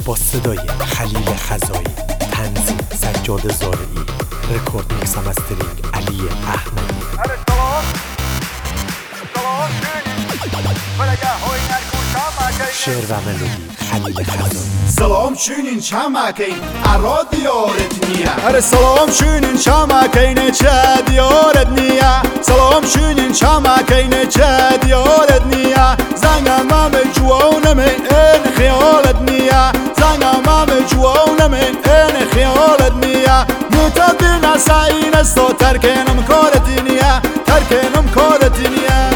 با صدای خلیل خزایی، تنظیم سجاد زارعی، رکورد میکس و مسترینگ علی احمدی. شعر و ملودی خلیل خزایی. سلام شونین چمکین ارا دیارت نیه. اره سلام شونین چمکین چه دیارت نیه. سلام شونین چمکین چه دیارت نیه. زنگم هم جوانم این خیالت نیه. زنگم هم جوانم این خیالت نیه. متبین سعین است و ترکنم کارت نیه. ترکنم کارت نیه.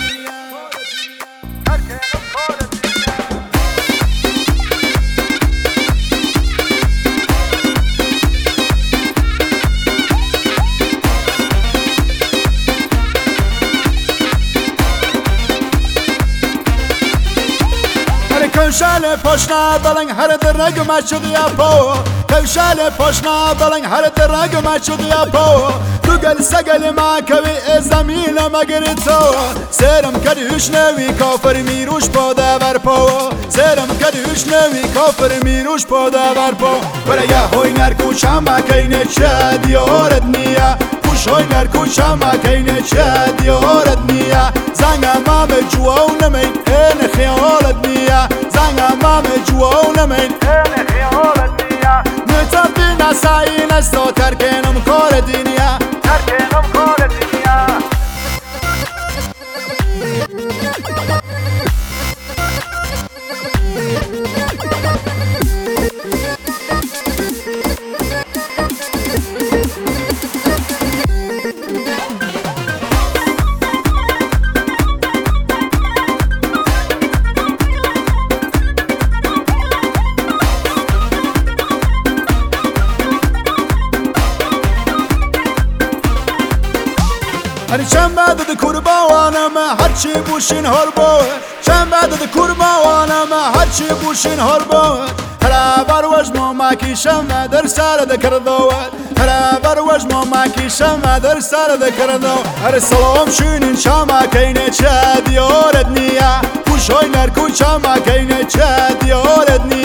کوشال پاشنا بلنگ هر درگ مچود یا پو. کوشال پاشنا بلنگ هر درگ مچود یا پو. تو گل سگل ما کوی زمین مگر تو. سرم کدیش نوی کافر میروش پاده ور پو. سرم کدیش نوی کافر میروش پاده ور پو. برای هوی نرکو شما کینه چه دیارت نیه. خوشای نرکو شما کینه چه دیارت نیه. زنگم هم جوانم این خیالت نیه. زنگم هم جوانم این خیالت نیه. متبین سعین است و ترکنم کار دینیه. ترکنم کار دینیه. چند بعد kurbanım harçı buşin harbo. چند بعد kurbanım harçı buşin harbo. هر بر وجم ما کیشم در سر دکردو. هر بر وجم ما کیشم در سر دکردو. هر سلام شونین شما کینه چه دیارت نیه. خوشای نرکو شما کینه چه دیارت نیه.